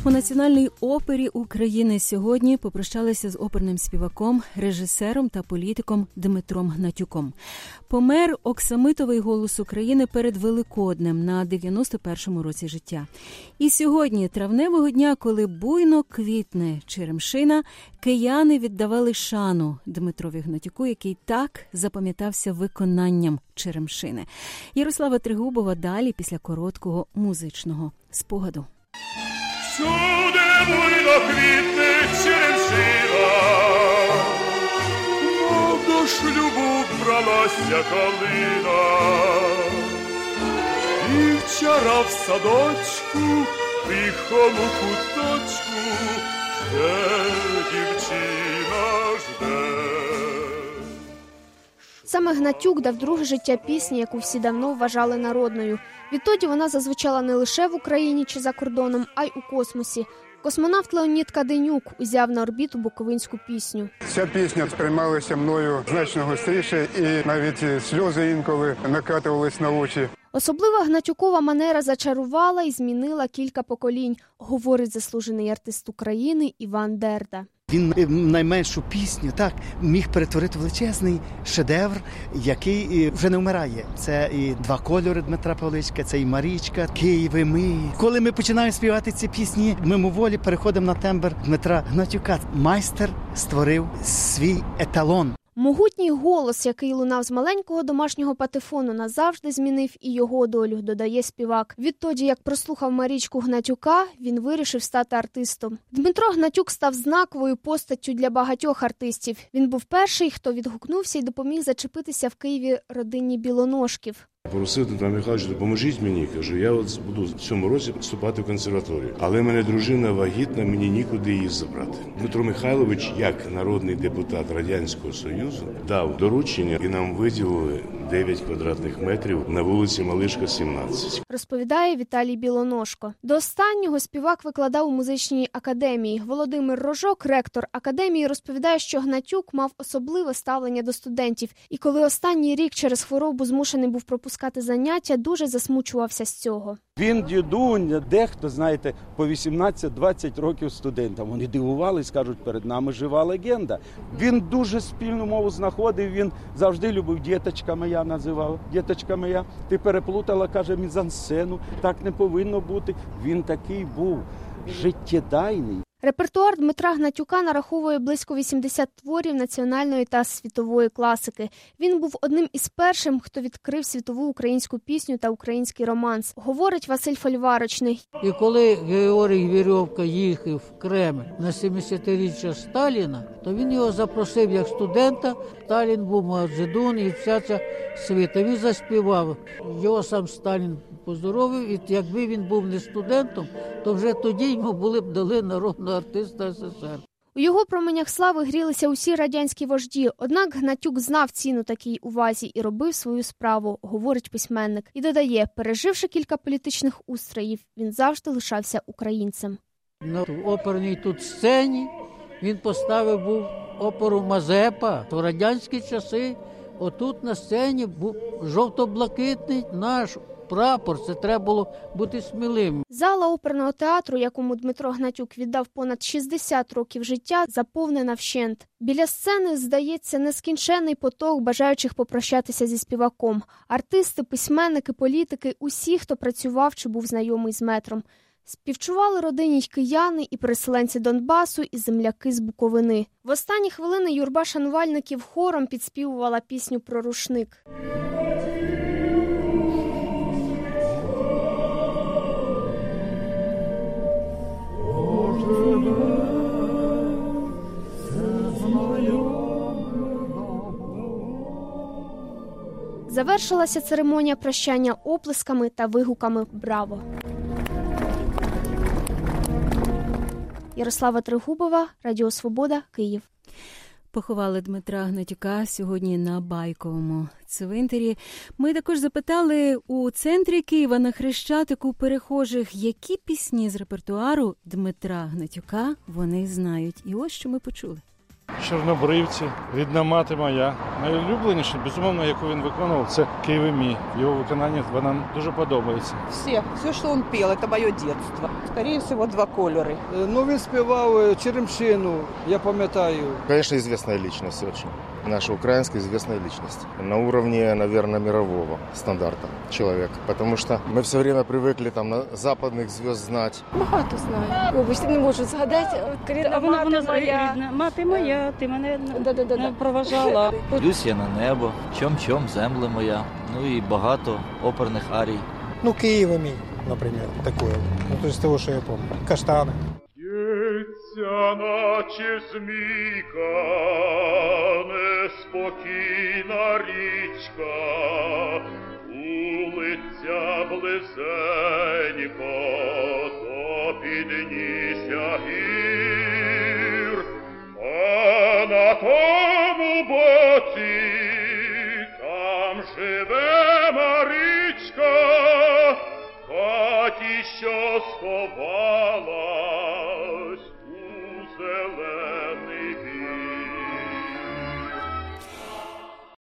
У Національній опері України сьогодні попрощалися з оперним співаком, режисером та політиком Дмитром Гнатюком. Помер оксамитовий голос України перед Великоднем на 91-му році життя. І сьогодні, травневого дня, коли буйно квітне черемшина, кияни віддавали шану Дмитрові Гнатюку, який так запам'ятався виконанням черемшини. Ярослава Трегубова далі після короткого музичного спогаду. Всюди буйно квітне черемшина, мов до шлюбу бралася калина. І вчора в садочку, тихому куточку, жде дівчина, жде. Саме Гнатюк дав друге життя пісні, яку всі давно вважали народною. Відтоді вона зазвучала не лише в Україні чи за кордоном, а й у космосі. Космонавт Леонід Каденюк узяв на орбіту буковинську пісню. Ця пісня сприймалася мною значно гостріше, і навіть сльози інколи накатувались на очі. Особлива Гнатюкова манера зачарувала і змінила кілька поколінь, говорить заслужений артист України Іван Дерда. Він найменшу пісню так міг перетворити в величезний шедевр, який вже не вмирає. Це і «Два кольори» Дмитра Павличка, це і «Марічка», «Києве ми». Коли ми починаємо співати ці пісні, мимоволі переходимо на тембр Дмитра Гнатюка. Майстер створив свій еталон. Могутній голос, який лунав з маленького домашнього патефону, назавжди змінив і його долю, додає співак. Відтоді, як прослухав Марічку Гнатюка, він вирішив стати артистом. Дмитро Гнатюк став знаковою постаттю для багатьох артистів. Він був перший, хто відгукнувся і допоміг зачепитися в Києві родині Білоножків. Попросив Дмитра Михайловича, допоможіть мені, кажу, я буду в цьому році вступати в консерваторію. Але в мене дружина вагітна, мені нікуди її забрати. Дмитро Михайлович, як народний депутат Радянського Союзу, дав доручення і нам виділили 9 квадратних метрів на вулиці Малишка, 17. Розповідає Віталій Білоножко. До останнього співак викладав у музичній академії. Володимир Рожок, ректор академії, розповідає, що Гнатюк мав особливе ставлення до студентів. І коли останній рік через хворобу змушений був пропускати заняття, дуже засмучувався з цього. Він дідунь, дехто, знаєте, по 18-20 років студентам. Вони дивувались, кажуть, перед нами жива легенда. Він дуже спільну мову знаходив, він завжди любив «діточка моя» називав. «Діточка моя, ти переплутала», каже, мізансцену, так не повинно бути. Він такий був життєдайний. Репертуар Дмитра Гнатюка нараховує близько 80 творів національної та світової класики. Він був одним із перших, хто відкрив світову українську пісню та український романс, говорить Василь Фольварочний. І коли Георгій Вірьовка їхав в Кремль на 70-річчя Сталіна, то він його запросив як студента. Сталін був Мао-Цзедун і вся ця світа. Він заспівав. Його сам Сталін поздоровив, і якби він був не студентом, то вже тоді йому були б дали народного артиста СССР. У його променях слави грілися усі радянські вожді, однак Гнатюк знав ціну такій увазі і робив свою справу, говорить письменник. І додає, переживши кілька політичних устроїв, він завжди лишався українцем. На оперній тут сцені він поставив був оперу Мазепа. В радянські часи отут на сцені був жовто-блакитний наш прапор, це треба було бути сміливим. Зала оперного театру, якому Дмитро Гнатюк віддав понад 60 років життя, заповнена вщент. Біля сцени, здається, нескінченний поток бажаючих попрощатися зі співаком. Артисти, письменники, політики – усі, хто працював чи був знайомий з метром. Співчували родині й кияни, і переселенці Донбасу, і земляки з Буковини. В останні хвилини юрба шанувальників хором підспівувала пісню про рушник. Завершилася церемонія прощання оплесками та вигуками «Браво!». Ярослава Трегубова, Радіо Свобода, Київ. Поховали Дмитра Гнатюка сьогодні на Байковому цвинтарі. Ми також запитали у центрі Києва на Хрещатику перехожих, які пісні з репертуару Дмитра Гнатюка вони знають. І ось що ми почули. Чорнобривці, рідна мати моя. Найулюбленіше, безумовно, яку він виконував, це «Київ і мій». Його виконання нам дуже подобається. Все, що він пів, це моє дитинство. Скоріше всього, два кольори. Ну, він співав «Черемшину», я пам'ятаю. Конечно, известная личность очень. Наша украинская известная личность. На уровне, наверное, мирового стандарта человек. Потому что мы все время привыкли там на западных звезд знать. Багато знаю. Вибачте, не можу згадати. Рідна мати моя. Мати моя, ти мене не проважала. Плюс я на небо, чом-чом, земля моя. Ну і багато оперних арій. Ну, Київ мій, наприклад, такое. Ну, то есть того, що я пам'ятаю. Каштани. Б'ється, наче змійка, неспокійна річка, улиця близенько до підніжжя гір, а на тому боці там живе Марічка, в хаті, що сховалась у зелений